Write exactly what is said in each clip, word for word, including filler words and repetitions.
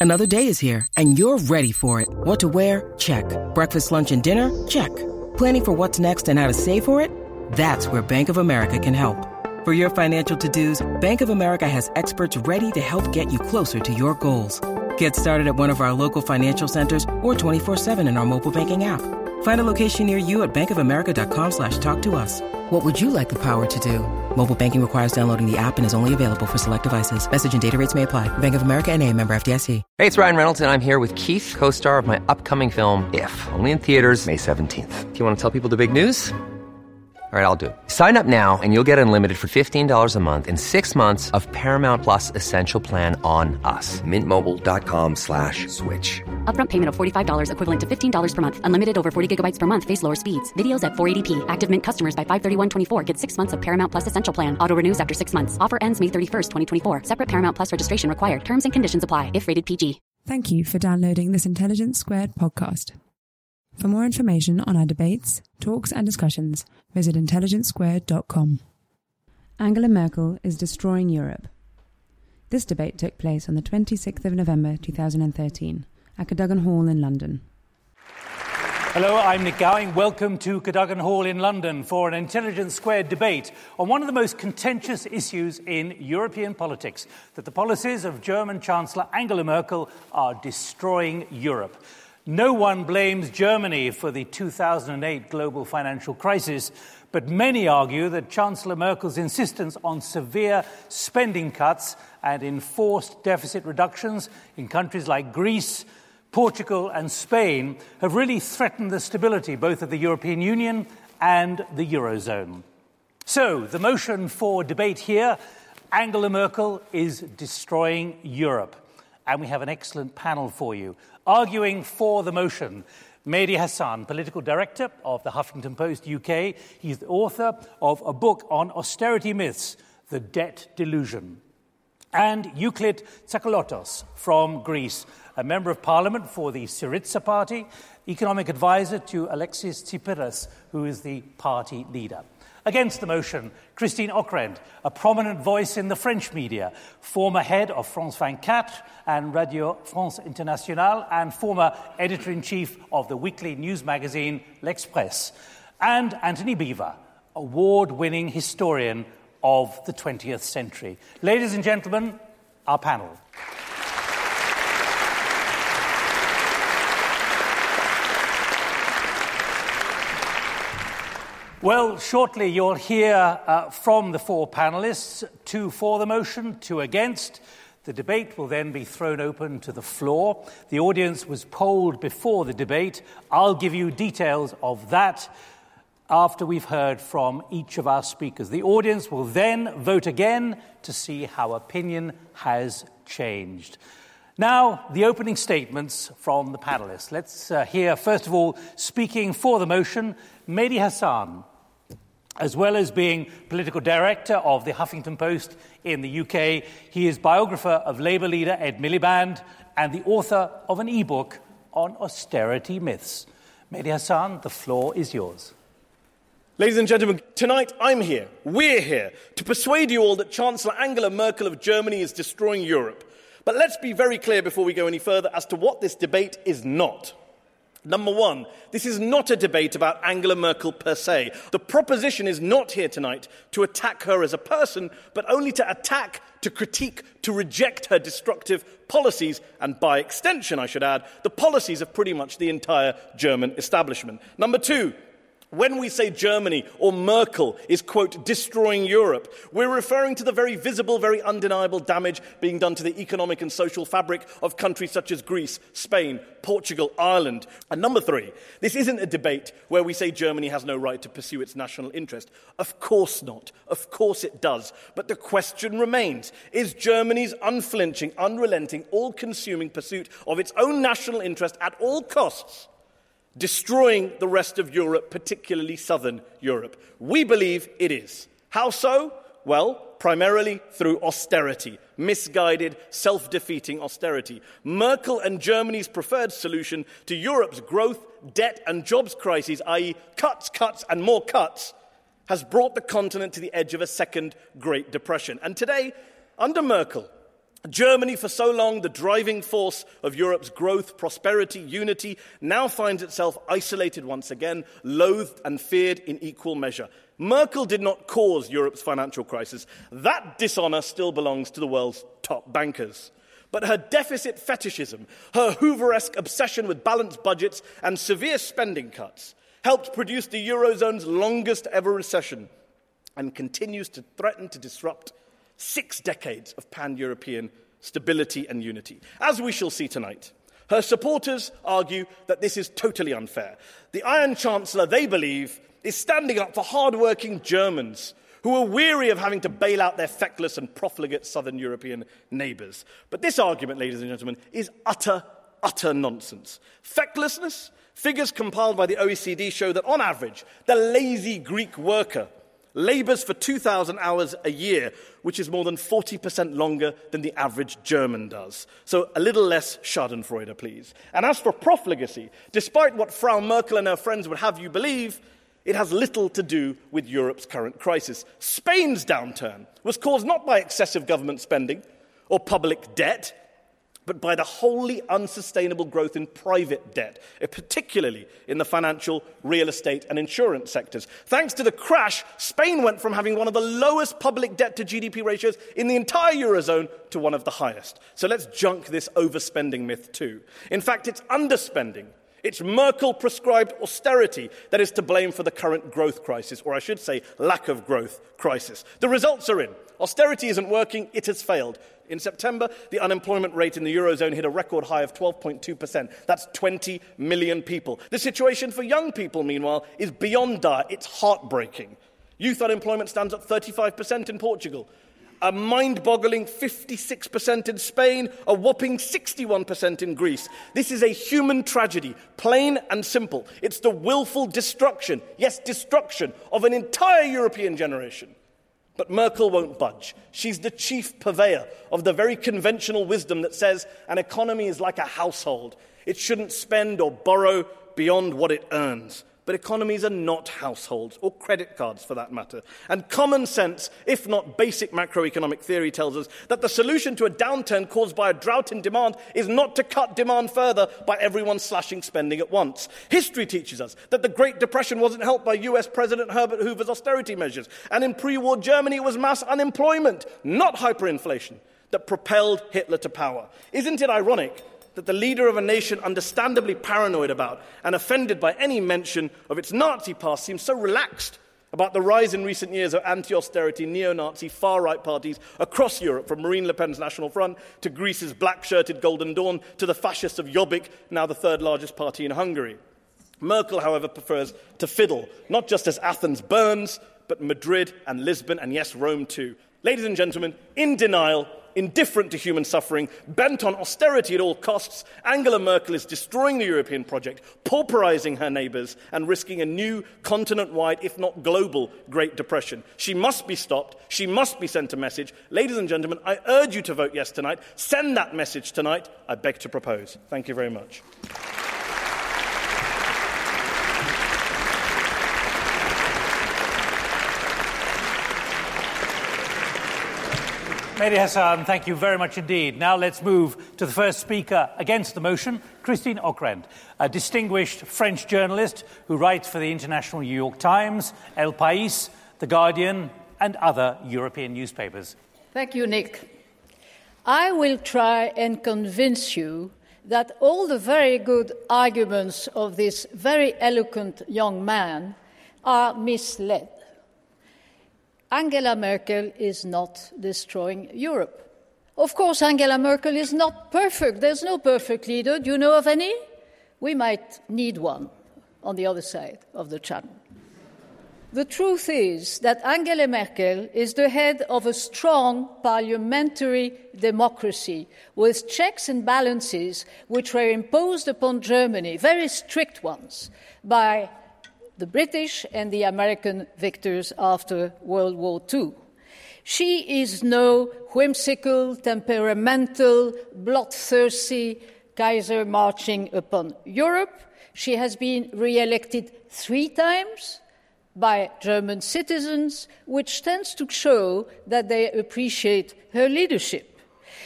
Another day is here, and you're ready for it. What to wear? Check. Breakfast, lunch, and dinner? Check. Planning for what's next and how to save for it? That's where Bank of America can help. For your financial to-dos, Bank of America has experts ready to help get you closer to your goals. Get started at one of our local financial centers or twenty-four seven in our mobile banking app. Find a location near you at bankofamerica.com slash talk to us. What would you like the power to do? Mobile banking requires downloading the app and is only available for select devices. Message and data rates may apply. Bank of America N A, member F D I C. Hey, it's Ryan Reynolds, and I'm here with Keith, co-star of my upcoming film, If, only in theaters May seventeenth. Do you want to tell people the big news? All right, I'll do it. Sign up now and you'll get unlimited for fifteen dollars a month and six months of Paramount Plus Essential Plan on us. Mintmobile.com slash switch. Upfront payment of forty-five dollars equivalent to fifteen dollars per month. Unlimited over forty gigabytes per month. Face lower speeds. Videos at four eighty p. Active Mint customers by five thirty-one twenty-four get six months of Paramount Plus Essential Plan. Auto renews after six months. Offer ends May thirty-first, twenty twenty-four. Separate Paramount Plus registration required. Terms and conditions apply if rated P G. Thank you for downloading this Intelligence Squared podcast. For more information on our debates, talks and discussions, visit intelligence squared dot com. Angela Merkel is destroying Europe. This debate took place on the twenty-sixth of November two thousand thirteen at Cadogan Hall in London. Hello, I'm Nick Gowing. Welcome to Cadogan Hall in London for an Intelligence Squared debate on one of the most contentious issues in European politics, that the policies of German Chancellor Angela Merkel are destroying Europe. No one blames Germany for the two thousand eight global financial crisis, but many argue that Chancellor Merkel's insistence on severe spending cuts and enforced deficit reductions in countries like Greece, Portugal and Spain have really threatened the stability both of the European Union and the Eurozone. So, the motion for debate here, Angela Merkel is destroying Europe. And we have an excellent panel for you. Arguing for the motion, Mehdi Hasan, political director of the Huffington Post U K. He's the author of a book on austerity myths, The Debt Delusion. And Euclid Tsakalotos from Greece, a member of parliament for the Syriza party, economic advisor to Alexis Tsipras, who is the party leader. Against the motion, Christine Ockrent, a prominent voice in the French media, former head of France twenty-four and Radio France Internationale, and former editor-in-chief of the weekly news magazine L'Express, and Anthony Beaver, award-winning historian of the twentieth century. Ladies and gentlemen, our panel. Well, shortly you'll hear uh, from the four panellists, two for the motion, two against. The debate will then be thrown open to the floor. The audience was polled before the debate. I'll give you details of that after we've heard from each of our speakers. The audience will then vote again to see how opinion has changed. Now, the opening statements from the panellists. Let's uh, hear, first of all, speaking for the motion, Mehdi Hasan. As well as being political director of the Huffington Post in the U K, he is biographer of Labour leader Ed Miliband and the author of an e-book on austerity myths. Mehdi Hasan, the floor is yours. Ladies and gentlemen, tonight I'm here, we're here, to persuade you all that Chancellor Angela Merkel of Germany is destroying Europe. But let's be very clear before we go any further as to what this debate is not. Number one, this is not a debate about Angela Merkel per se. The proposition is not here tonight to attack her as a person, but only to attack, to critique, to reject her destructive policies, and by extension, I should add, the policies of pretty much the entire German establishment. Number two, when we say Germany or Merkel is, quote, destroying Europe, we're referring to the very visible, very undeniable damage being done to the economic and social fabric of countries such as Greece, Spain, Portugal, Ireland. And number three, this isn't a debate where we say Germany has no right to pursue its national interest. Of course not. Of course it does. But the question remains, is Germany's unflinching, unrelenting, all-consuming pursuit of its own national interest at all costs destroying the rest of Europe, particularly southern Europe? We believe it is. How so? Well, primarily through austerity, misguided, self-defeating austerity. Merkel and Germany's preferred solution to Europe's growth, debt and jobs crises, that is cuts, cuts and more cuts, has brought the continent to the edge of a second Great Depression. And today, under Merkel, Germany, for so long the driving force of Europe's growth, prosperity, unity, now finds itself isolated once again, loathed and feared in equal measure. Merkel did not cause Europe's financial crisis. That dishonour still belongs to the world's top bankers. But her deficit fetishism, her Hooveresque obsession with balanced budgets and severe spending cuts helped produce the Eurozone's longest ever recession and continues to threaten to disrupt six decades of pan-European stability and unity. As we shall see tonight, her supporters argue that this is totally unfair. The Iron Chancellor, they believe, is standing up for hard-working Germans who are weary of having to bail out their feckless and profligate southern European neighbours. But this argument, ladies and gentlemen, is utter, utter nonsense. Fecklessness? Figures compiled by the O E C D show that, on average, the lazy Greek worker labours for two thousand hours a year, which is more than forty percent longer than the average German does. So a little less Schadenfreude, please. And as for profligacy, despite what Frau Merkel and her friends would have you believe, it has little to do with Europe's current crisis. Spain's downturn was caused not by excessive government spending or public debt, but by the wholly unsustainable growth in private debt, particularly in the financial, real estate and insurance sectors. Thanks to the crash, Spain went from having one of the lowest public debt to G D P ratios in the entire Eurozone to one of the highest. So let's junk this overspending myth too. In fact, it's underspending. It's Merkel-prescribed austerity that is to blame for the current growth crisis, or I should say lack of growth crisis. The results are in. Austerity isn't working, it has failed. In September, the unemployment rate in the Eurozone hit a record high of twelve point two percent. That's twenty million people. The situation for young people, meanwhile, is beyond dire. It's heartbreaking. Youth unemployment stands at thirty-five percent in Portugal, a mind-boggling fifty-six percent in Spain, a whopping sixty-one percent in Greece. This is a human tragedy, plain and simple. It's the willful destruction, yes, destruction, of an entire European generation. But Merkel won't budge. She's the chief purveyor of the very conventional wisdom that says an economy is like a household. It shouldn't spend or borrow beyond what it earns. But economies are not households, or credit cards for that matter. And common sense, if not basic macroeconomic theory, tells us that the solution to a downturn caused by a drought in demand is not to cut demand further by everyone slashing spending at once. History teaches us that the Great Depression wasn't helped by U S President Herbert Hoover's austerity measures. And in pre-war Germany, it was mass unemployment, not hyperinflation, that propelled Hitler to power. Isn't it ironic that the leader of a nation understandably paranoid about and offended by any mention of its Nazi past seems so relaxed about the rise in recent years of anti-austerity, neo-Nazi, far-right parties across Europe, from Marine Le Pen's National Front to Greece's black-shirted Golden Dawn to the fascists of Jobbik, now the third-largest party in Hungary. Merkel, however, prefers to fiddle, not just as Athens burns, but Madrid and Lisbon, and yes, Rome too. Ladies and gentlemen, in denial, indifferent to human suffering, bent on austerity at all costs, Angela Merkel is destroying the European project, pauperizing her neighbours, and risking a new continent-wide, if not global, Great Depression. She must be stopped. She must be sent a message. Ladies and gentlemen, I urge you to vote yes tonight. Send that message tonight. I beg to propose. Thank you very much. Mehdi Hasan, thank you very much indeed. Now let's move to the first speaker against the motion, Christine Ockrent, a distinguished French journalist who writes for the International New York Times, El País, The Guardian, and other European newspapers. Thank you, Nick. I will try and convince you that all the very good arguments of this very eloquent young man are misled. Angela Merkel is not destroying Europe. Of course, Angela Merkel is not perfect. There's no perfect leader. Do you know of any? We might need one on the other side of the channel. The truth is that Angela Merkel is the head of a strong parliamentary democracy with checks and balances which were imposed upon Germany, very strict ones, by the British and the American victors after World War Two. She is no whimsical, temperamental, bloodthirsty Kaiser marching upon Europe. She has been re-elected three times by German citizens, which tends to show that they appreciate her leadership.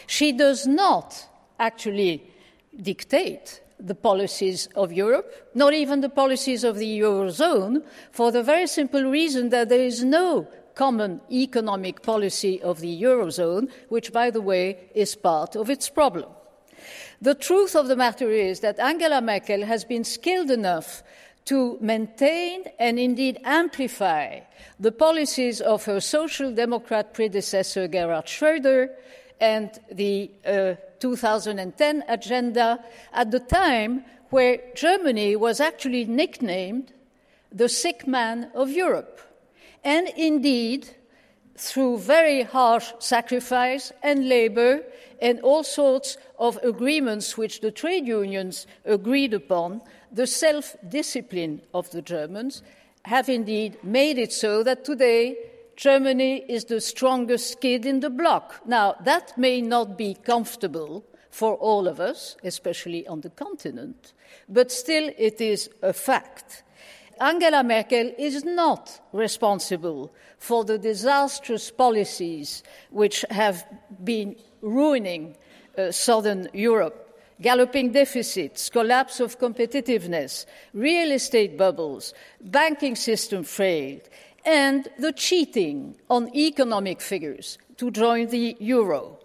She does not actually dictate the policies of Europe, not even the policies of the Eurozone, for the very simple reason that there is no common economic policy of the Eurozone, which, by the way, is part of its problem. The truth of the matter is that Angela Merkel has been skilled enough to maintain and indeed amplify the policies of her social democrat predecessor Gerhard Schröder and the uh, two thousand ten agenda at the time where Germany was actually nicknamed the sick man of Europe. And indeed, through very harsh sacrifice and labor and all sorts of agreements which the trade unions agreed upon, the self-discipline of the Germans have indeed made it so that today Germany is the strongest kid in the block. Now, that may not be comfortable for all of us, especially on the continent, but still it is a fact. Angela Merkel is not responsible for the disastrous policies which have been ruining uh, southern Europe. Galloping deficits, collapse of competitiveness, real estate bubbles, banking system failed, and the cheating on economic figures to join the euro.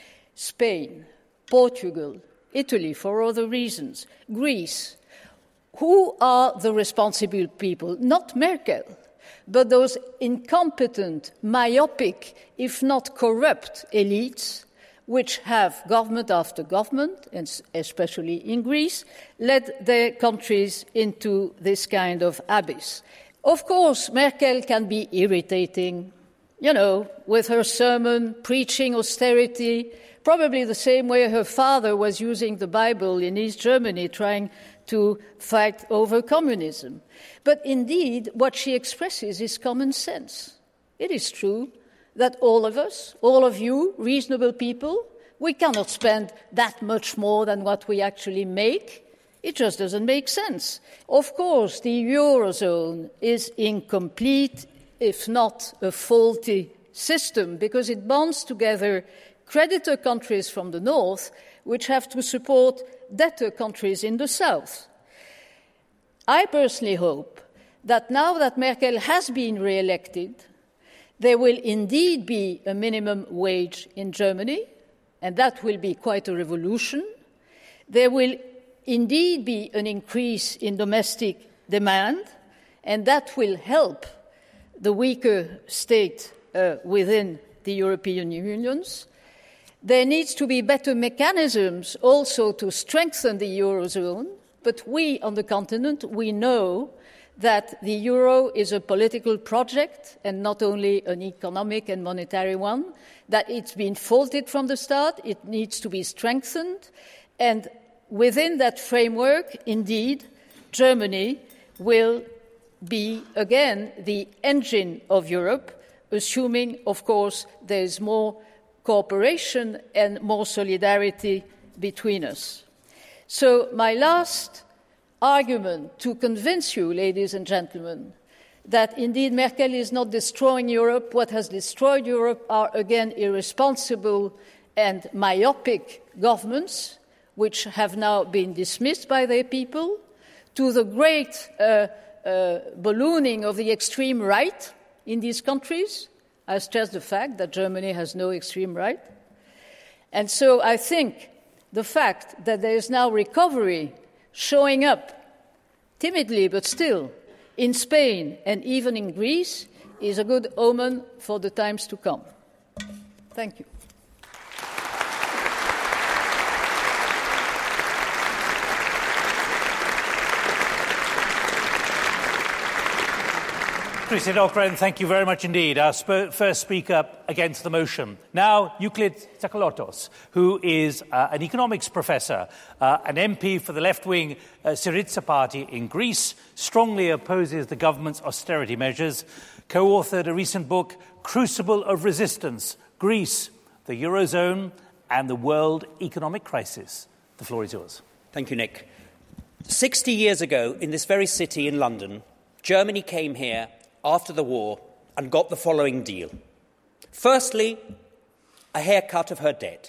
Spain, Portugal, Italy for other reasons, Greece. Who are the responsible people? Not Merkel, but those incompetent, myopic, if not corrupt elites which have government after government, and especially in Greece, led their countries into this kind of abyss. Of course, Merkel can be irritating, you know, with her sermon, preaching austerity, probably the same way her father was using the Bible in East Germany, trying to fight over communism. But indeed, what she expresses is common sense. It is true that all of us, all of you, reasonable people, we cannot spend that much more than what we actually make. It just doesn't make sense. Of course, the Eurozone is incomplete, if not a faulty system, because it bonds together creditor countries from the north, which have to support debtor countries in the south. I personally hope that now that Merkel has been re-elected, there will indeed be a minimum wage in Germany, and that will be quite a revolution. There will indeed be an increase in domestic demand, and that will help the weaker state uh, within the European Unions. There needs to be better mechanisms also to strengthen the Eurozone, but we on the continent, we know that the euro is a political project and not only an economic and monetary one, that it's been faulted from the start, it needs to be strengthened, and within that framework, indeed, Germany will be, again, the engine of Europe, assuming, of course, there is more cooperation and more solidarity between us. So my last argument to convince you, ladies and gentlemen, that indeed Merkel is not destroying Europe. What has destroyed Europe are, again, irresponsible and myopic governments, which have now been dismissed by their people, to the great uh, uh, ballooning of the extreme right in these countries. I stress the fact that Germany has no extreme right. And so I think the fact that there is now recovery showing up, timidly but still, in Spain and even in Greece, is a good omen for the times to come. Thank you. Christian Dahlgren, thank you very much indeed. Our sp- first speaker against the motion. Now, Euclid Tsakalotos, who is uh, an economics professor, uh, an M P for the left-wing uh, Syriza party in Greece, strongly opposes the government's austerity measures, co-authored a recent book, Crucible of Resistance, Greece, the Eurozone and the World Economic Crisis. The floor is yours. Thank you, Nick. Sixty years ago, in this very city in London, Germany came here after the war and got the following deal. Firstly, a haircut of her debt.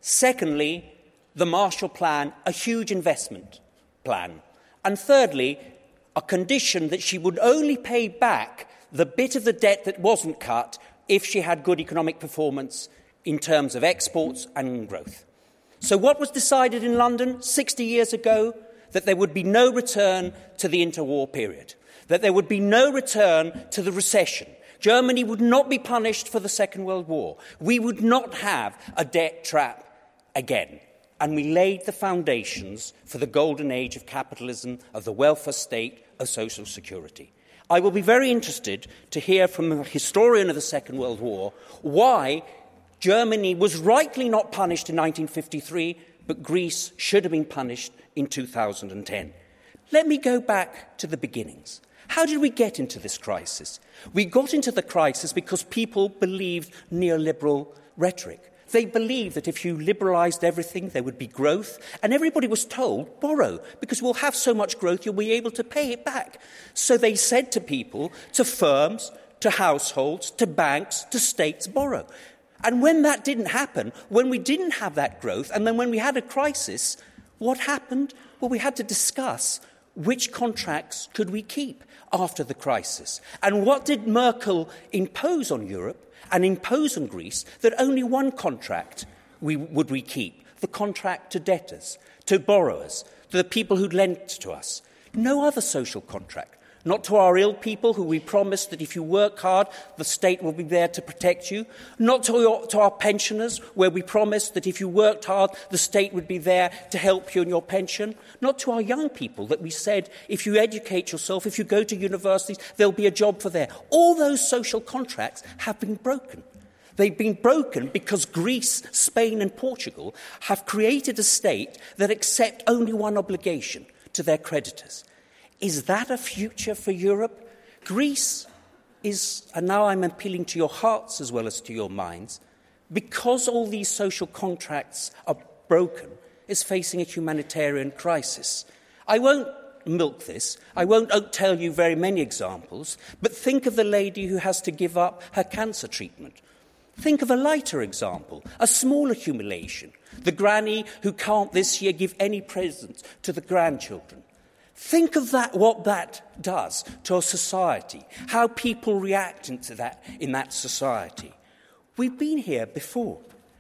Secondly, the Marshall Plan, a huge investment plan. And thirdly, a condition that she would only pay back the bit of the debt that wasn't cut if she had good economic performance in terms of exports and growth. So what was decided in London sixty years ago? That there would be no return to the interwar period, that there would be no return to the recession. Germany would not be punished for the Second World War. We would not have a debt trap again. And we laid the foundations for the golden age of capitalism, of the welfare state, of social security. I will be very interested to hear from a historian of the Second World War why Germany was rightly not punished in nineteen fifty-three, but Greece should have been punished in two thousand ten. Let me go back to the beginnings. How did we get into this crisis? We got into the crisis because people believed neoliberal rhetoric. They believed that if you liberalised everything, there would be growth, and everybody was told, borrow, because we'll have so much growth, you'll be able to pay it back. So they said to people, to firms, to households, to banks, to states, borrow. And when that didn't happen, when we didn't have that growth, and then when we had a crisis, what happened? Well, we had to discuss which contracts could we keep after the crisis. And what did Merkel impose on Europe and impose on Greece? That only one contract we, would we keep, the contract to debtors, to borrowers, to the people who'd lent to us. No other social contract. Not to our ill people who we promised that if you work hard, the state will be there to protect you. Not to, your, to our pensioners, where we promised that if you worked hard, the state would be there to help you in your pension. Not to our young people, that we said if you educate yourself, if you go to universities, there'll be a job for there. All those social contracts have been broken. They've been broken because Greece, Spain and Portugal have created a state that accept only one obligation to their creditors. Is that a future for Europe? Greece is, and now I'm appealing to your hearts as well as to your minds, because all these social contracts are broken, is facing a humanitarian crisis. I won't milk this. I won't tell you very many examples, but think of the lady who has to give up her cancer treatment. Think of a lighter example, a small accumulation, the granny who can't this year give any presents to the grandchildren. Think of that, what that does to a society, how people react into that in that society. We've been here before.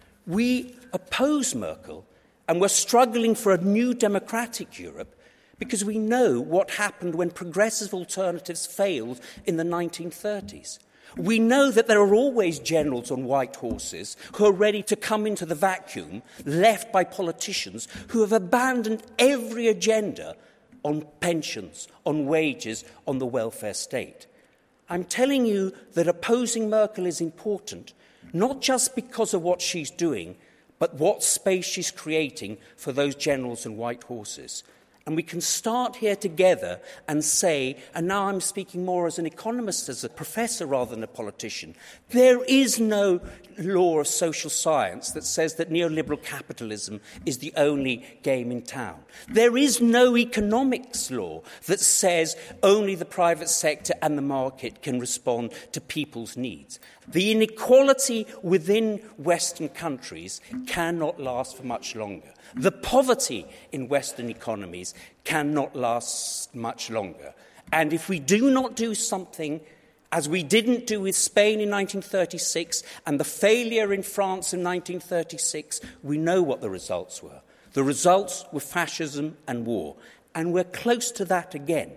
We oppose Merkel, and we're struggling for a new democratic Europe because we know what happened when progressive alternatives failed in the nineteen thirties. We know that there are always generals on white horses who are ready to come into the vacuum left by politicians who have abandoned every agenda on pensions, on wages, on the welfare state. I'm telling you that opposing Merkel is important, not just because of what she's doing, but what space she's creating for those generals and white horses. And we can start here together and say, and now I'm speaking more as an economist, as a professor rather than a politician, there is no law of social science that says that neoliberal capitalism is the only game in town. There is no economics law that says only the private sector and the market can respond to people's needs. The inequality within Western countries cannot last for much longer. The poverty in Western economies cannot last much longer. And if we do not do something, as we didn't do with Spain in nineteen thirty-six and the failure in France in nineteen thirty-six, we know what the results were. The results were fascism and war. And we're close to that again.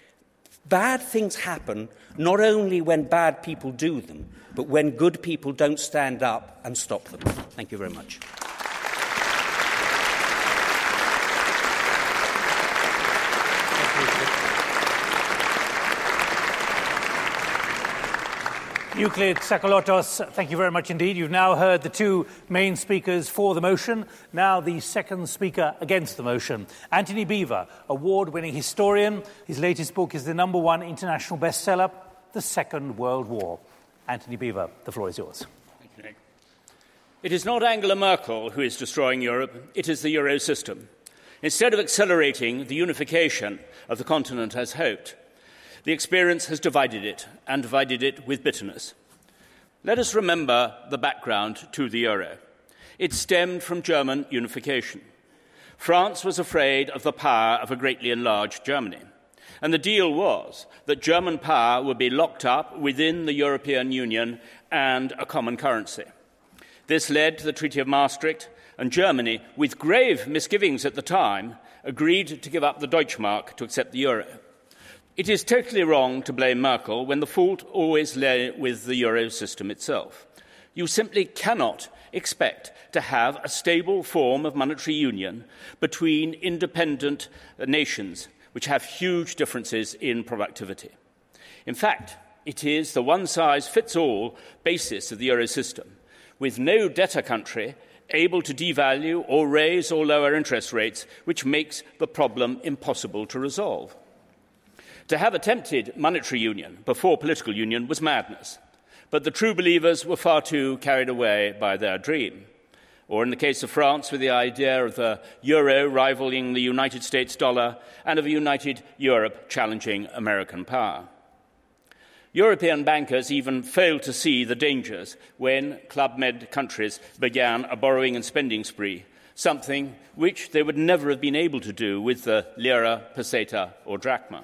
Bad things happen not only when bad people do them, but when good people don't stand up and stop them. Thank you very much. Euclid Tsakalotos, thank you very much indeed. You've now heard the two main speakers for the motion. Now the second speaker against the motion. Antony Beevor, award-winning historian. His latest book is the number one international bestseller, The Second World War. Antony Beevor, the floor is yours. Thank you, Nick. It is not Angela Merkel who is destroying Europe. It is the Euro system. Instead of accelerating the unification of the continent as hoped, the experience has divided it, and divided it with bitterness. Let us remember the background to the euro. It stemmed from German unification. France was afraid of the power of a greatly enlarged Germany. And the deal was that German power would be locked up within the European Union and a common currency. This led to the Treaty of Maastricht, and Germany, with grave misgivings at the time, agreed to give up the Deutschmark to accept the euro. It is totally wrong to blame Merkel when the fault always lay with the euro system itself. You simply cannot expect to have a stable form of monetary union between independent nations which have huge differences in productivity. In fact, it is the one-size-fits-all basis of the euro system, with no debtor country able to devalue or raise or lower interest rates, which makes the problem impossible to resolve. To have attempted monetary union before political union was madness, but the true believers were far too carried away by their dream. Or in the case of France, with the idea of the euro rivaling the United States dollar and of a united Europe challenging American power. European bankers even failed to see the dangers when Club Med countries began a borrowing and spending spree, something which they would never have been able to do with the lira, peseta or drachma.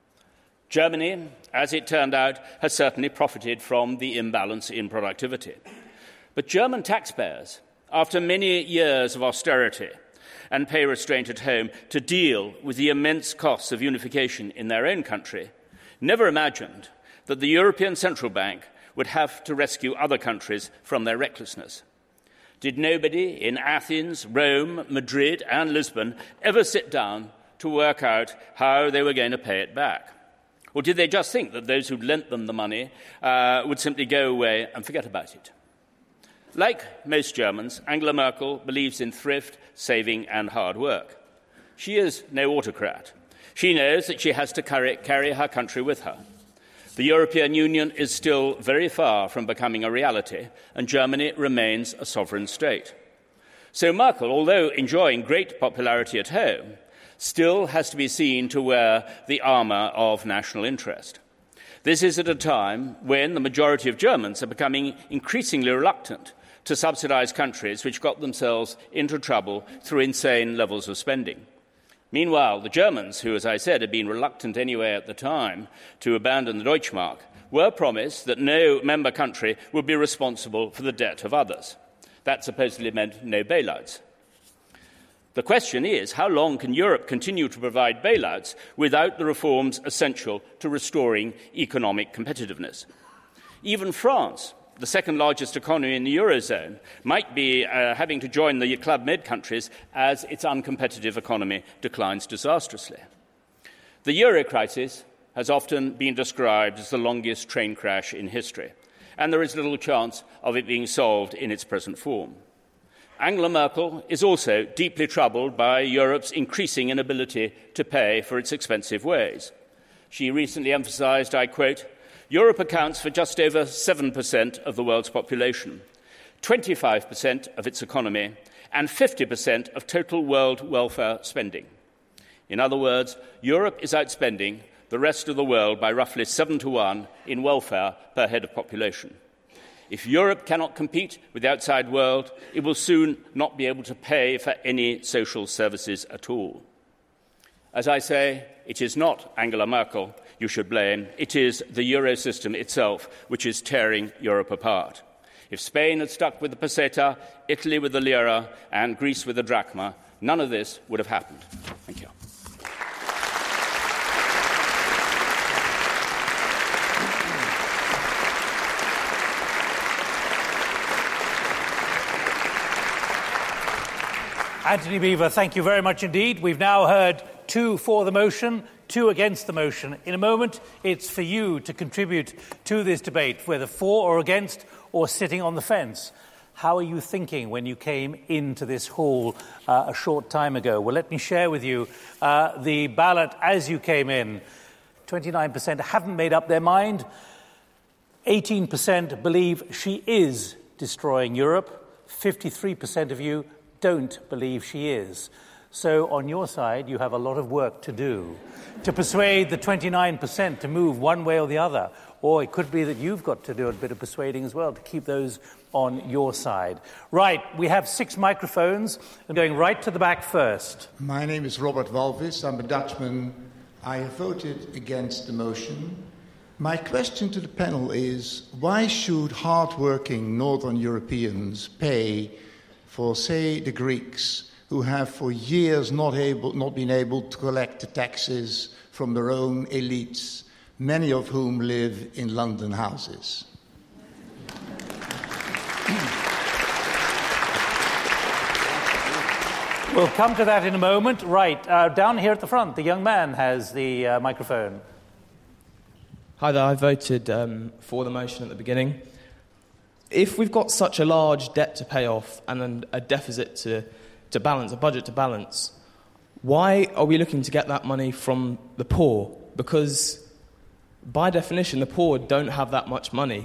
Germany, as it turned out, has certainly profited from the imbalance in productivity. But German taxpayers, after many years of austerity and pay restraint at home to deal with the immense costs of unification in their own country, never imagined that the European Central Bank would have to rescue other countries from their recklessness. Did nobody in Athens, Rome, Madrid and Lisbon ever sit down to work out how they were going to pay it back? Or did they just think that those who'd lent them the money uh, would simply go away and forget about it? Like most Germans, Angela Merkel believes in thrift, saving and hard work. She is no autocrat. She knows that she has to carry, carry her country with her. The European Union is still very far from becoming a reality, and Germany remains a sovereign state. So Merkel, although enjoying great popularity at home, still has to be seen to wear the armour of national interest. This is at a time when the majority of Germans are becoming increasingly reluctant to subsidise countries which got themselves into trouble through insane levels of spending. Meanwhile, the Germans, who, as I said, had been reluctant anyway at the time to abandon the Deutschmark, were promised that no member country would be responsible for the debt of others. That supposedly meant no bailouts. The question is, how long can Europe continue to provide bailouts without the reforms essential to restoring economic competitiveness? Even France, the second largest economy in the Eurozone, might be uh, having to join the Club Med countries as its uncompetitive economy declines disastrously. The euro crisis has often been described as the longest train crash in history, and there is little chance of it being solved in its present form. Angela Merkel is also deeply troubled by Europe's increasing inability to pay for its expensive ways. She recently emphasised, I quote, Europe accounts for just over seven percent of the world's population, twenty-five percent of its economy, and fifty percent of total world welfare spending. In other words, Europe is outspending the rest of the world by roughly seven to one in welfare per head of population. If Europe cannot compete with the outside world, it will soon not be able to pay for any social services at all. As I say, it is not Angela Merkel you should blame. It is the euro system itself which is tearing Europe apart. If Spain had stuck with the peseta, Italy with the lira, and Greece with the drachma, none of this would have happened. Thank you. Anthony Beaver, thank you very much indeed. We've now heard two for the motion, two against the motion. In a moment, it's for you to contribute to this debate, whether for or against or sitting on the fence. How are you thinking when you came into this hall uh, a short time ago? Well, let me share with you uh, the ballot as you came in. twenty-nine percent haven't made up their mind. eighteen percent believe she is destroying Europe. fifty-three percent of you don't believe she is. So on your side, you have a lot of work to do to persuade the twenty-nine percent to move one way or the other. Or it could be that you've got to do a bit of persuading as well to keep those on your side. Right, we have six microphones. I'm going right to the back first. My name is Robert Walvis. I'm a Dutchman. I have voted against the motion. My question to the panel is, why should hard-working Northern Europeans pay for, say, the Greeks, who have for years not, able, not been able to collect the taxes from their own elites, many of whom live in London houses? We'll come to that in a moment. Right, uh, down here at the front, the young man has the uh, microphone. Hi there, I voted um, for the motion at the beginning. If we've got such a large debt to pay off and then a deficit to, to balance, a budget to balance, why are we looking to get that money from the poor? Because by definition, the poor don't have that much money.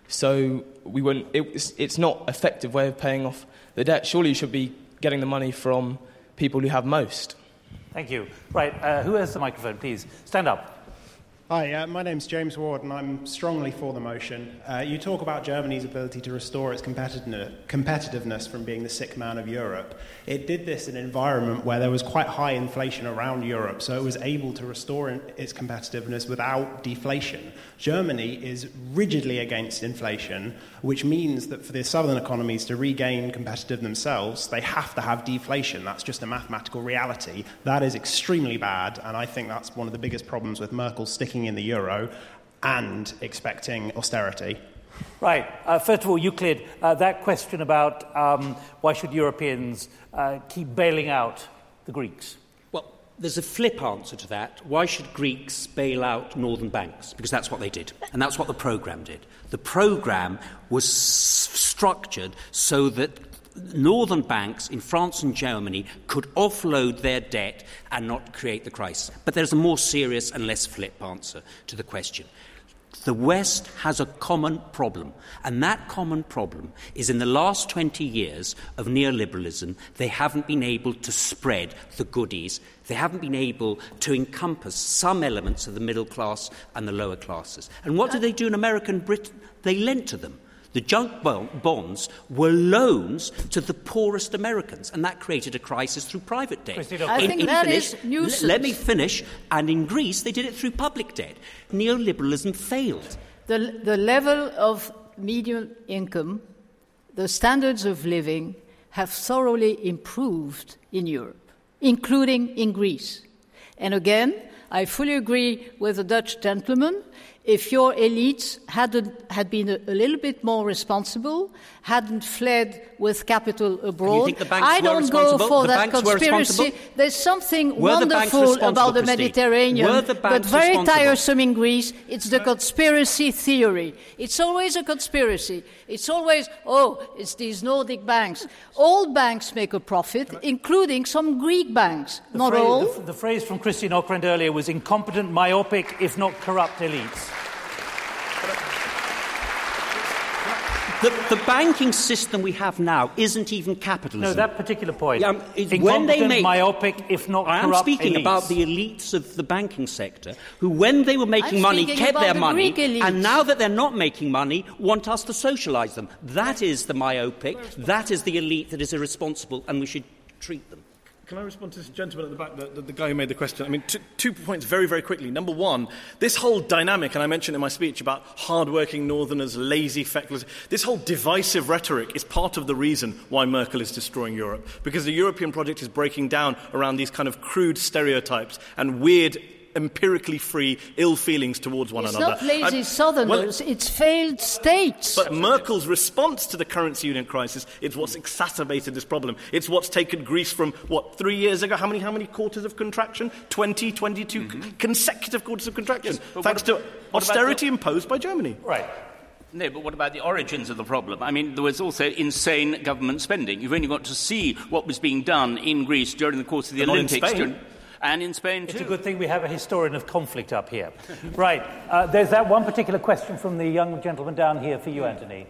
So we wouldn't, it, it's not an effective way of paying off the debt. Surely you should be getting the money from people who have most. Thank you. Right, uh, who has the microphone, please? Stand up. Hi, uh, my name's James Ward, and I'm strongly for the motion. Uh, you talk about Germany's ability to restore its competitiveness from being the sick man of Europe. It did this in an environment where there was quite high inflation around Europe, so it was able to restore its competitiveness without deflation. Germany is rigidly against inflation, which means that for the southern economies to regain competitive themselves, they have to have deflation. That's just a mathematical reality. That is extremely bad, and I think that's one of the biggest problems with Merkel sticking in the euro and expecting austerity. Right. Uh, first of all, Euclid, uh, that question about um, why should Europeans uh, keep bailing out the Greeks? Well, there's a flip answer to that. Why should Greeks bail out northern banks? Because that's what they did, and that's what the programme did. The programme was s- structured so that northern banks in France and Germany could offload their debt and not create the crisis. But there's a more serious and less flip answer to the question. The West has a common problem, and that common problem is in the last twenty years of neoliberalism, they haven't been able to spread the goodies. They haven't been able to encompass some elements of the middle class and the lower classes. And what did they do in America and Britain? They lent to them. The junk bonds were loans to the poorest Americans, and that created a crisis through private debt. I in, think in that finish, is nuisance. L- let me finish. And in Greece, they did it through public debt. Neoliberalism failed. The, the level of median income, the standards of living, have thoroughly improved in Europe, including in Greece. And again, I fully agree with the Dutch gentleman. If your elites hadn't, had been a, a little bit more responsible, hadn't fled with capital abroad, you think the banks I don't were go responsible? for The that banks were conspiracy. responsible? There's something Were the banks wonderful responsible, about the Christine? Mediterranean, Were the but banks very responsible? tiresome in Greece. It's the conspiracy theory. It's always a conspiracy. It's always, oh, it's these Nordic banks. All banks make a profit, including some Greek banks. The Not phrase, all. The, the phrase from Christine Ockrent earlier was incompetent, myopic, if not corrupt elites. The, the banking system we have now isn't even capitalism. No, that particular point. Um, it's Incompetent, when they make, myopic, if not I am corrupt speaking elites. about the elites of the banking sector who, when they were making I'm money, speaking kept about their the money, Greek elites. and now that they're not making money, want us to socialise them. That is the myopic. That is the elite that is irresponsible, and we should treat them. Can I respond to this gentleman at the back, the, the, the guy who made the question? I mean, t- two points very, very quickly. Number one, this whole dynamic, and I mentioned in my speech about hard-working northerners, lazy, feckless, this whole divisive rhetoric is part of the reason why Merkel is destroying Europe, because the European project is breaking down around these kind of crude stereotypes and weird, empirically free ill feelings towards one It's another. not lazy I'm- southerners, well, it's failed states. But Merkel's response to the currency union crisis is what's exacerbated this problem. It's what's taken Greece from, what, three years ago? How many how many quarters of contraction? twenty, twenty-two mm-hmm. consecutive quarters of contraction, Yes, thanks what, to what austerity the, imposed by Germany. Right. No, but what about the origins of the problem? I mean, there was also insane government spending. You've only got to see what was being done in Greece during the course of the But Olympics. not in Spain. During, and in Spain, too. It's a good thing we have a historian of conflict up here. Right. Uh, there's that one particular question from the young gentleman down here for you, Anthony.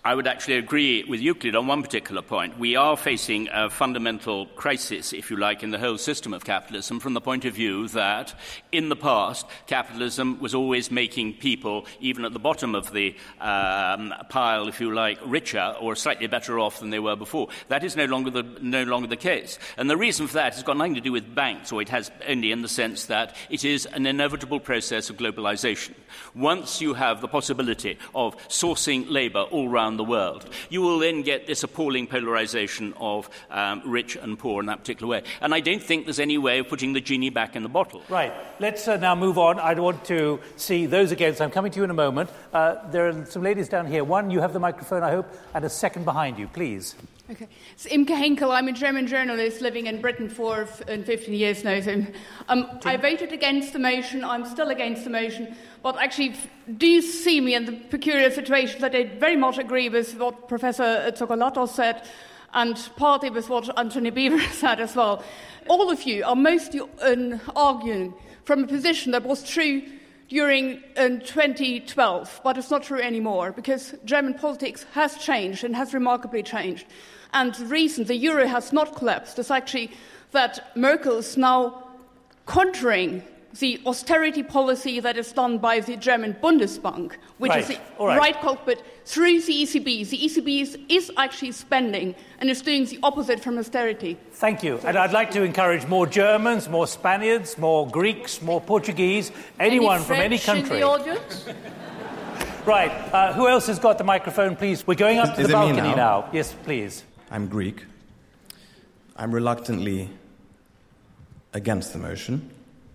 I would actually agree with Euclid on one particular point. We are facing a fundamental crisis, if you like, in the whole system of capitalism from the point of view that in the past, capitalism was always making people, even at the bottom of the um, pile, if you like, richer or slightly better off than they were before. That is no longer the, no longer the case. And the reason for that has got nothing to do with banks, or it has only in the sense that it is an inevitable process of globalization. Once you have the possibility of sourcing labor all around the world, you will then get this appalling polarization of um, rich and poor in that particular way. And I don't think there's any way of putting the genie back in the bottle. Right. Let's uh, now move on. I want to see those against. I'm coming to you in a moment. Uh, there are some ladies down here. One, you have the microphone, I hope, and a second behind you, please. Okay. So Imke Henkel, I'm a German journalist living in Britain for fifteen years now. So, um, I voted against the motion. I'm still against the motion. But actually, do see me in the peculiar situation that I very much agree with what Professor Tsoukalos said, and partly with what Anthony Beaver said as well. All of you are mostly uh, arguing from a position that was true during uh, twenty twelve, but it's not true anymore, because German politics has changed and has remarkably changed. And the reason the euro has not collapsed is actually that Merkel is now countering the austerity policy that is done by the German Bundesbank, which right. is the right. right culprit, through the E C B. The E C B is, is actually spending and is doing the opposite from austerity. Thank you. And I'd like to encourage more Germans, more Spaniards, more Greeks, more Portuguese, anyone any from any French country. In the audience? Right. Uh, who else has got the microphone, please? We're going up is, to is the balcony now? now. Yes, please. I'm Greek. I'm reluctantly against the motion.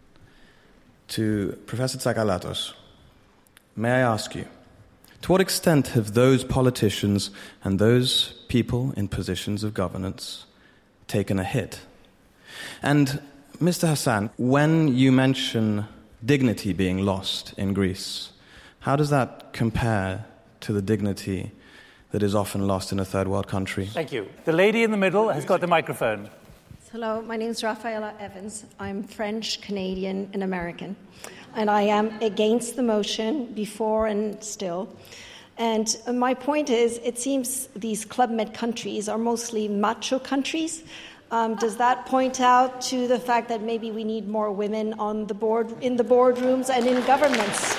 To Professor Tsoukalos, may I ask you, to what extent have those politicians and those people in positions of governance taken a hit? And Mister Hassan, when you mention dignity being lost in Greece, how does that compare to the dignity that is often lost in a third world country? Thank you. The lady in the middle has got the microphone. Hello, my name is Rafaela Evans. I'm French, Canadian, and American. And I am against the motion before and still. And my point is, it seems these Club Med countries are mostly macho countries. Um, does that point out to the fact that maybe we need more women on the board, in the boardrooms and in governments?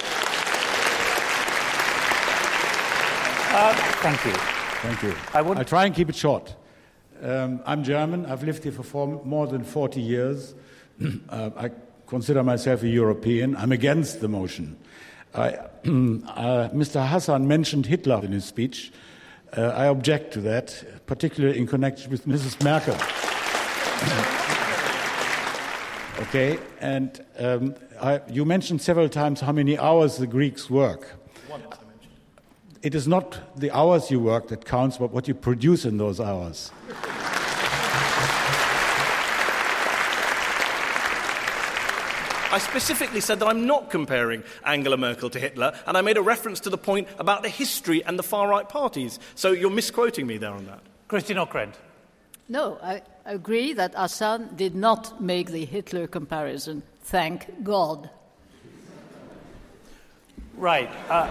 Uh, thank you. Thank you. I would... I'll try and keep it short. Um, I'm German. I've lived here for four, more than forty years. uh, I consider myself a European. I'm against the motion. I, uh, Mister Hassan mentioned Hitler in his speech. Uh, I object to that, particularly in connection with Missus Merkel. Okay, and um, I, you mentioned several times how many hours the Greeks work. It is not the hours you work that counts, but what you produce in those hours. I specifically said that I'm not comparing Angela Merkel to Hitler, and I made a reference to the point about the history and the far-right parties. So you're misquoting me there on that. Christian Ockrent. No, I agree that Hassan did not make the Hitler comparison. Thank God. Right. Uh,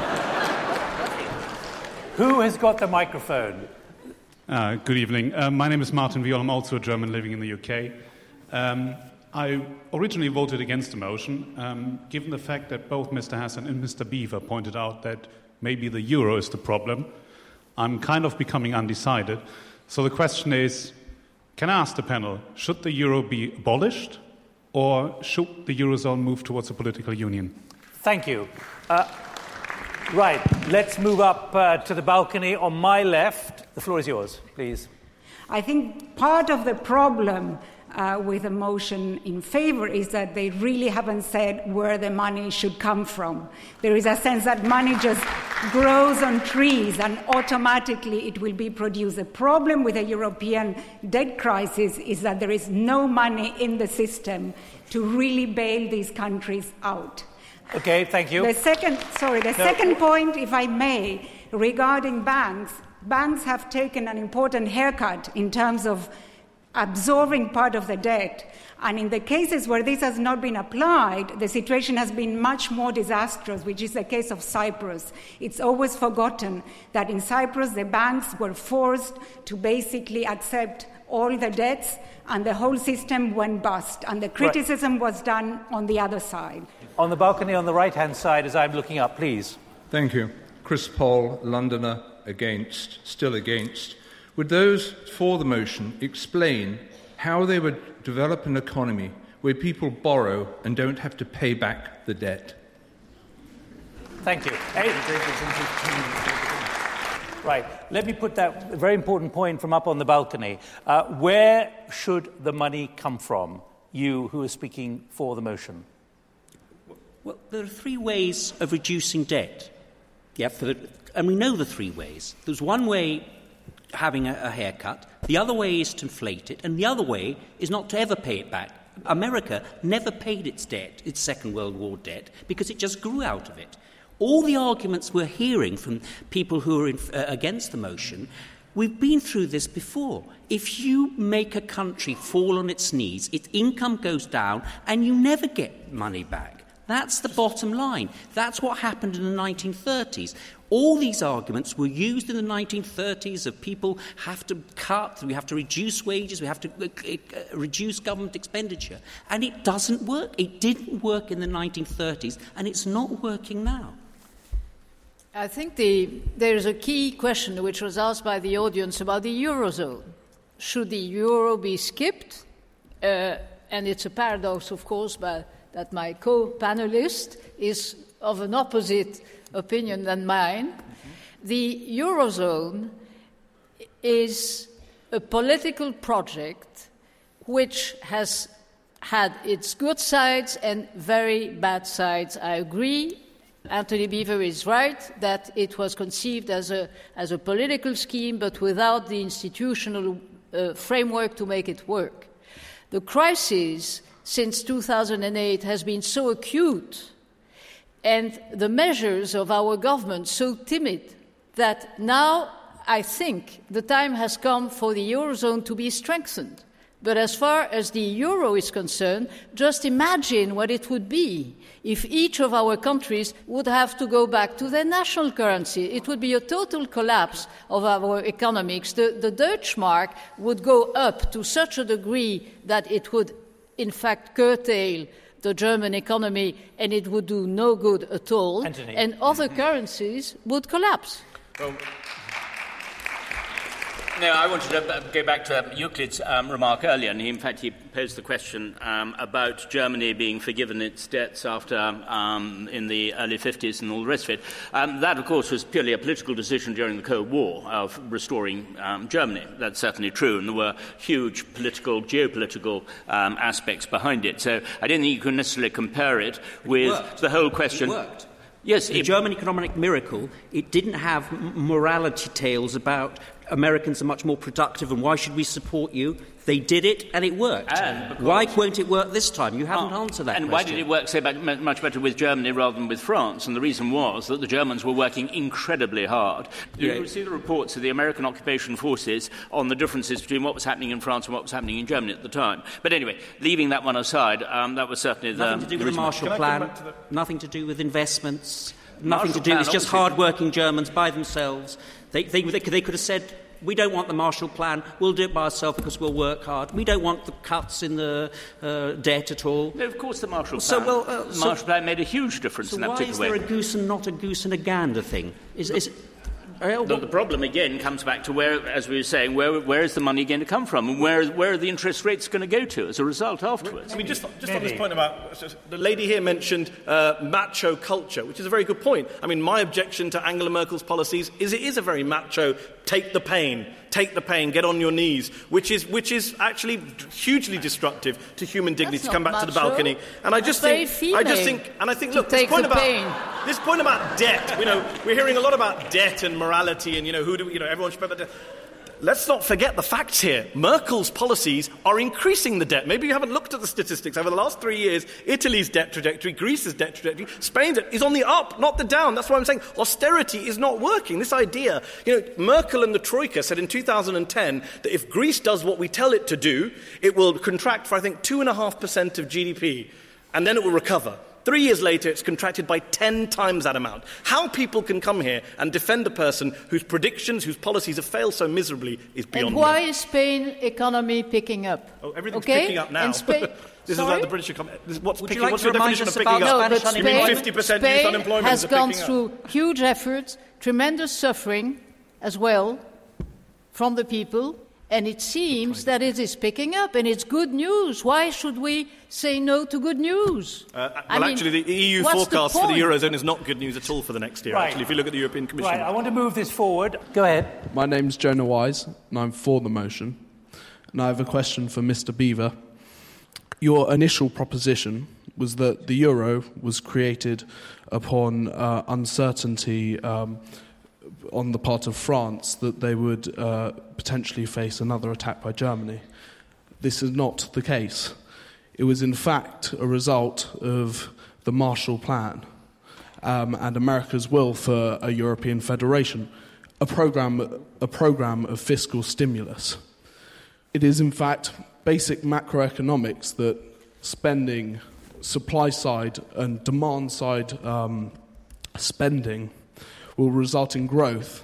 who has got the microphone? Uh, good evening. Uh, my name is Martin Viol. I'm also a German living in the U K. Um, I originally voted against the motion, um, given the fact that both Mister Hassan and Mister Beaver pointed out that maybe the euro is the problem. I'm kind of becoming undecided. So the question is, can I ask the panel, should the euro be abolished, or should the eurozone move towards a political union? Thank you. Uh, right, let's move up uh, to the balcony on my left. The floor is yours, please. I think part of the problem Uh, with a motion in favor is that they really haven't said where the money should come from. There is a sense that money just grows on trees and automatically it will be produced. The problem with the European debt crisis is that there is no money in the system to really bail these countries out. Okay, thank you. The second, sorry, the no. second point, if I may, regarding banks, banks have taken an important haircut in terms of absorbing part of the debt. And in the cases where this has not been applied, the situation has been much more disastrous, which is the case of Cyprus. It's always forgotten that in Cyprus, the banks were forced to basically accept all the debts, and the whole system went bust. And the criticism right. was done on the other side. On the balcony on the right-hand side, as I'm looking up, please. Thank you. Chris Paul, Londoner, against, still against. Would those for the motion explain how they would develop an economy where people borrow and don't have to pay back the debt? Thank you. Hey. Right. Let me put that very important point from up on the balcony. Uh, where should the money come from, you who are speaking for the motion? Well, there are three ways of reducing debt. Yeah, for the, and we know the three ways. There's one way, having a, a haircut. The other way is to inflate it. And the other way is not to ever pay it back. America never paid its debt, its Second World War debt, because it just grew out of it. All the arguments we're hearing from people who are in, uh, against the motion, we've been through this before. If you make a country fall on its knees, its income goes down, and you never get money back. That's the bottom line. That's what happened in the nineteen thirties. All these arguments were used in the nineteen thirties of people have to cut, we have to reduce wages, we have to uh, uh, reduce government expenditure. And it doesn't work. It didn't work in the nineteen thirties, and it's not working now. I think the, there is a key question which was asked by the audience about the Eurozone. Should the euro be skipped? Uh, and it's a paradox, of course, but that my co-panelist is of an opposite opinion than mine. Mm-hmm. The Eurozone is a political project which has had its good sides and very bad sides. I agree. Anthony Beaver is right that it was conceived as a, as a political scheme, but without the institutional uh, framework to make it work. The crisis since two thousand eight has been so acute and the measures of our government so timid that now I think the time has come for the Eurozone to be strengthened. But as far as the euro is concerned, just imagine what it would be if each of our countries would have to go back to their national currency. It would be a total collapse of our economics. The, the Deutsche Mark would go up to such a degree that it would in fact curtail the German economy, and it would do no good at all. Anthony. And other currencies would collapse. Well, no, I wanted to go back to Euclid's um, remark earlier, and he, in fact, he posed the question um, about Germany being forgiven its debts after um, in the early fifties and all the rest of it. Um, that, of course, was purely a political decision during the Cold War of restoring um, Germany. That's certainly true, and there were huge political, geopolitical um, aspects behind it. So I don't think you can necessarily compare it with it the whole question. It worked. Yes, the it, German economic miracle, it didn't have morality tales about Americans are much more productive and why should we support you? They did it and it worked. And why won't it work this time? You haven't oh, answered that And question. why did it work so much better with Germany rather than with France? And the reason was that the Germans were working incredibly hard. You yeah. see the reports of the American occupation forces on the differences between what was happening in France and what was happening in Germany at the time. But anyway, leaving that one aside, um, that was certainly the... Nothing to do the with the Marshall Plan, the... nothing to do with investments, nothing Marshall to do Plan, with just hard-working Germans by themselves. They, they, they, they could have said... We don't want the Marshall Plan. We'll do it by ourselves because we'll work hard. We don't want the cuts in the uh, debt at all. No, of course the Marshall Plan. So, well, uh, the so, Marshall Plan made a huge difference so in that why particular way. is there a goose and not a goose and a gander thing? Is, is, The, the problem, again, comes back to where, as we were saying, where, where is the money going to come from, and where, where are the interest rates going to go to as a result afterwards? I mean, just, just on this point about... The lady here mentioned uh, macho culture, which is a very good point. I mean, my objection to Angela Merkel's policies is it is a very macho, take the pain, take the pain, get on your knees, which is which is actually hugely destructive to human dignity. That's to come back macho. to the balcony, and I just That's think, I just think, and I think, look, this point about pain. this point about debt. You know, we're hearing a lot about debt and morality, and you know, who do you know? Everyone should pay about debt. let's not forget the facts here. Merkel's policies are increasing the debt. Maybe you haven't looked at the statistics. Over the last three years, Italy's debt trajectory, Greece's debt trajectory, Spain's debt is on the up, not the down. That's why I'm saying austerity is not working. This idea, you know, Merkel and the Troika said in two thousand ten that if Greece does what we tell it to do, it will contract for, I think, two point five percent of G D P, and then it will recover. Three years later, it's contracted by ten times that amount. How people can come here and defend a person whose predictions, whose policies have failed so miserably is beyond me. And why me. is Spain economy picking up? Oh, everything's okay? picking up now. And Spain, this sorry? is like the British economy. What's, Would picking, you like what's to your remind definition us of picking about up? no, but You mean Spain, fifty percent Spain youth unemployment has is gone picking through up. huge efforts, tremendous suffering as well from the people, and it seems that it is picking up, and it's good news. Why should we say no to good news? Uh, well, I mean, actually, the E U forecast the for the Eurozone is not good news at all for the next year, Right. actually, if you look at the European Commission. Right, I want to move this forward. Go ahead. My name's Jonah Wise, and I'm for the motion. And I have a question for Mister Beaver. Your initial proposition was that the euro was created upon uh, uncertainty um, on the part of France that they would uh, potentially face another attack by Germany. This is not the case. It was in fact a result of the Marshall Plan um, and America's will for a European federation, a program, a program of fiscal stimulus. It is in fact basic macroeconomics that spending, supply side and demand side um, spending will result in growth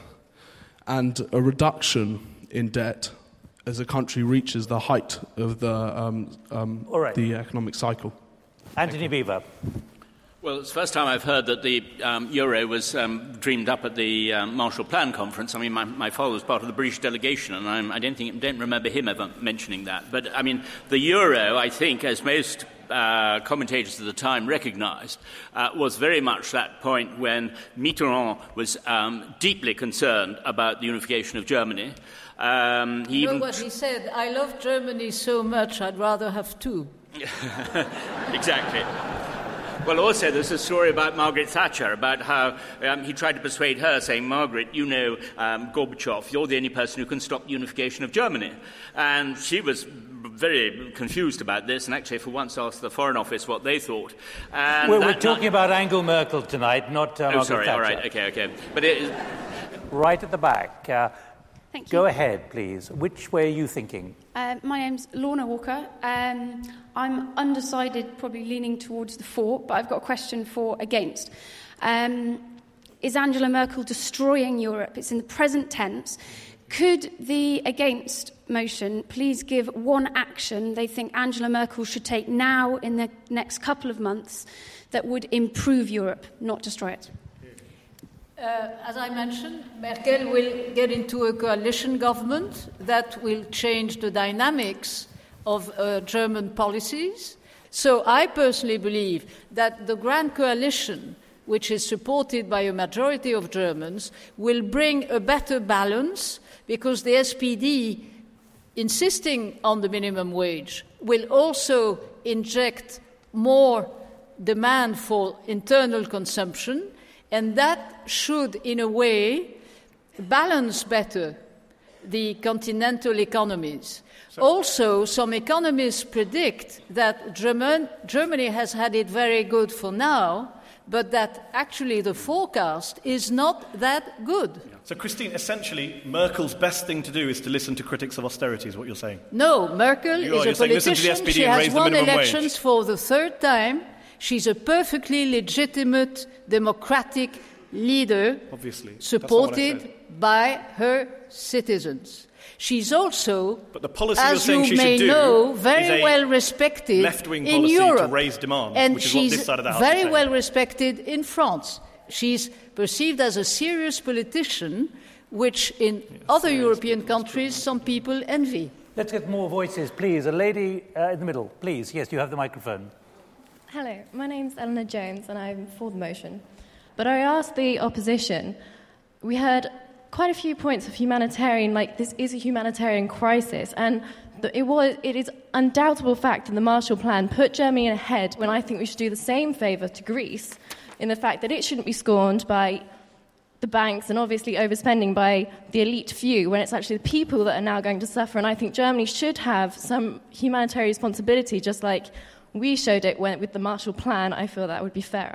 and a reduction in debt as a country reaches the height of the, um, um, right. the economic cycle. Anthony Beaver. Well, it's the first time I've heard that the um, euro was um, dreamed up at the um, Marshall Plan conference. I mean, my, my father was part of the British delegation, and I'm, I don't think don't remember him ever mentioning that. But I mean, the euro, I think, as most uh, commentators at the time recognised, uh, was very much that point when Mitterrand was um, deeply concerned about the unification of Germany. Um, he you know even what he said? I love Germany so much, I'd rather have two. Exactly. Well, also, there's a story about Margaret Thatcher, about how um, he tried to persuade her, saying, Margaret, you know um, Gorbachev, you're the only person who can stop the unification of Germany. And she was very confused about this, and actually for once asked the Foreign Office what they thought. And Well, we're that talking night- about Angela Merkel tonight, not uh, Oh, Margaret sorry, Thatcher. all right, okay, okay. But it is... Right at the back. Uh, Thank you. Go ahead, please. Which way are you thinking? Uh, my name's Lorna Walker. Um, I'm undecided, probably leaning towards the for, but I've got a question for against. Um, is Angela Merkel destroying Europe? It's in the present tense. Could the against motion please give one action they think Angela Merkel should take now in the next couple of months that would improve Europe, not destroy it? Uh, as I mentioned, Merkel will get into a coalition government that will change the dynamics of uh, German policies. So I personally believe that the Grand Coalition, which is supported by a majority of Germans, will bring a better balance, because the S P D, insisting on the minimum wage, will also inject more demand for internal consumption, and that should, in a way, balance better the continental economies. So, also, some economists predict that German, Germany has had it very good for now, but that actually the forecast is not that good. So, Christine, essentially, Merkel's best thing to do is to listen to critics of austerity, is what you're saying? No, Merkel You are, is a you're saying listen to the S politician. P D She and has raise the won minimum elections wage. for the third time. She's a perfectly legitimate, democratic leader, Obviously. supported by her citizens. She's also, But the policy you're as saying you she may should do know, is very a well respected left-wing in policy Europe. to raise demand, and which is what she's this side of the House is very saying. well respected in France. She's perceived as a serious politician, which in other European countries some people envy. Let's get more voices, please. A lady uh, in the middle, please. Yes, you have the microphone. Hello, my name's Eleanor Jones and I'm for the motion. But I asked the opposition, we heard quite a few points of humanitarian, like this is a humanitarian crisis, and the, it was it is undoubtable fact that the Marshall Plan put Germany ahead when I think we should do the same favour to Greece in the fact that it shouldn't be scorned by the banks and obviously overspending by the elite few when it's actually the people that are now going to suffer. And I think Germany should have some humanitarian responsibility, just like we showed it when, with the Marshall Plan. I feel that would be fairer.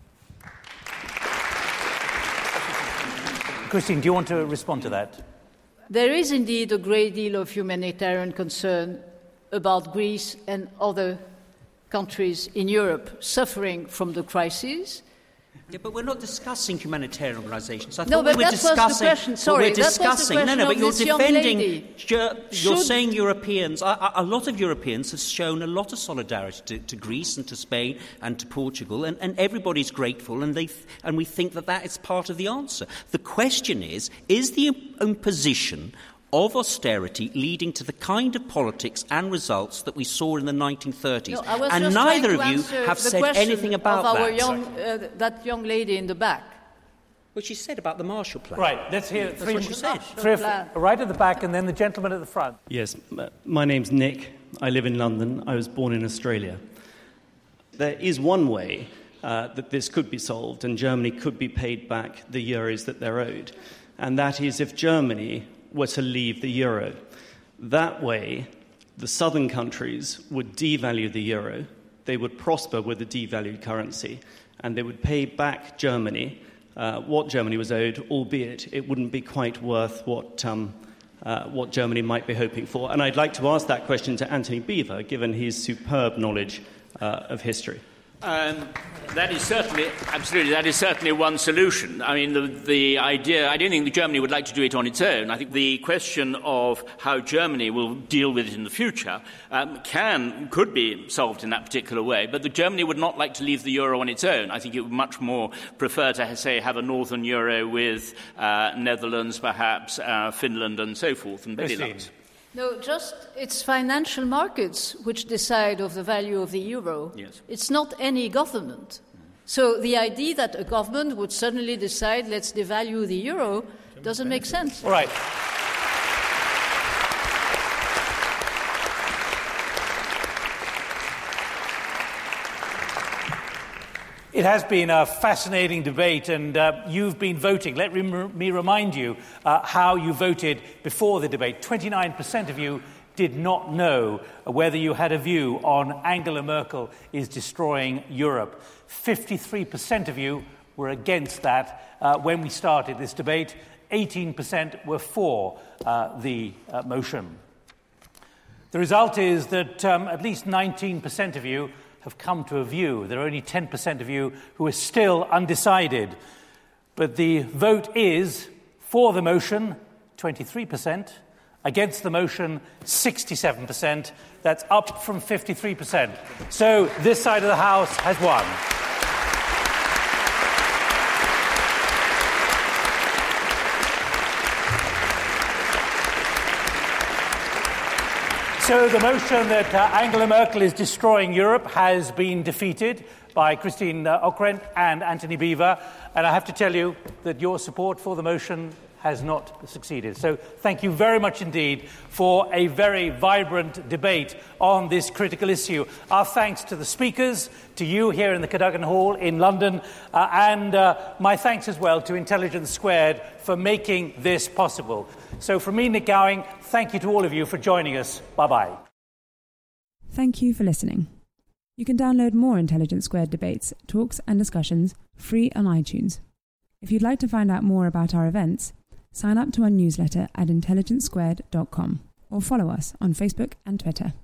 Christine, do you want to respond to that? There is indeed a great deal of humanitarian concern about Greece and other countries in Europe suffering from the crisis. Yeah, but we're not discussing humanitarian organisations. I no, thought but we were that discussing. was the question. Sorry, we're discussing. that was the question no, no, but of you're this young defending. lady. You're, you're Should... saying Europeans. A, a lot of Europeans have shown a lot of solidarity to, to Greece and to Spain and to Portugal, and, and everybody's grateful, and they and we think that that is part of the answer. The question is: is the imposition of austerity leading to the kind of politics and results that we saw in the nineteen thirties? No, I was and just neither trying of to you have the said anything about of our that. Young, uh, that young lady in the back. Well, she said about the Marshall Plan. Right, let's hear That's three, what she said. three, right at the back and then the gentleman at the front. Yes, my name's Nick. I live in London. I was born in Australia. There is one way uh, that this could be solved and Germany could be paid back the euros that they're owed, and that is if Germany were to leave the euro. That way, the southern countries would devalue the euro, they would prosper with a devalued currency, and they would pay back Germany uh, what Germany was owed, albeit it wouldn't be quite worth what, um, uh, what Germany might be hoping for. And I'd like to ask that question to Anthony Beevor, given his superb knowledge uh, of history. Um, that is certainly, absolutely, that is certainly one solution. I mean, the, the idea, I don't think that Germany would like to do it on its own. I think the question of how Germany will deal with it in the future um, can, could be solved in that particular way, but the Germany would not like to leave the euro on its own. I think it would much more prefer to, say, have a northern euro with uh, Netherlands, perhaps, uh, Finland, and so forth, and Benelux. No, just it's financial markets which decide of the value of the euro. Yes. It's not any government. So the idea that a government would suddenly decide let's devalue the euro doesn't make sense. All right. It has been a fascinating debate, and uh, you've been voting. Let me remind you uh, how you voted before the debate. twenty-nine percent of you did not know whether you had a view on Angela Merkel is destroying Europe. fifty-three percent of you were against that uh, when we started this debate. eighteen percent were for uh, the uh, motion. The result is that um, at least nineteen percent of you have come to a view. There are only ten percent of you who are still undecided. But the vote is for the motion, twenty-three percent, against the motion, sixty-seven percent. That's up from fifty-three percent. So this side of the House has won. So the motion that uh, Angela Merkel is destroying Europe has been defeated by Christine uh, Ockrent and Anthony Beevor. And I have to tell you that your support for the motion has not succeeded. So thank you very much indeed for a very vibrant debate on this critical issue. Our thanks to the speakers, to you here in the Cadogan Hall in London, uh, and uh, my thanks as well to Intelligence Squared for making this possible. So from me, Nick Gowing, thank you to all of you for joining us. Bye-bye. Thank you for listening. You can download more Intelligence Squared debates, talks and discussions free on iTunes. If you'd like to find out more about our events, sign up to our newsletter at intelligence squared dot com or follow us on Facebook and Twitter.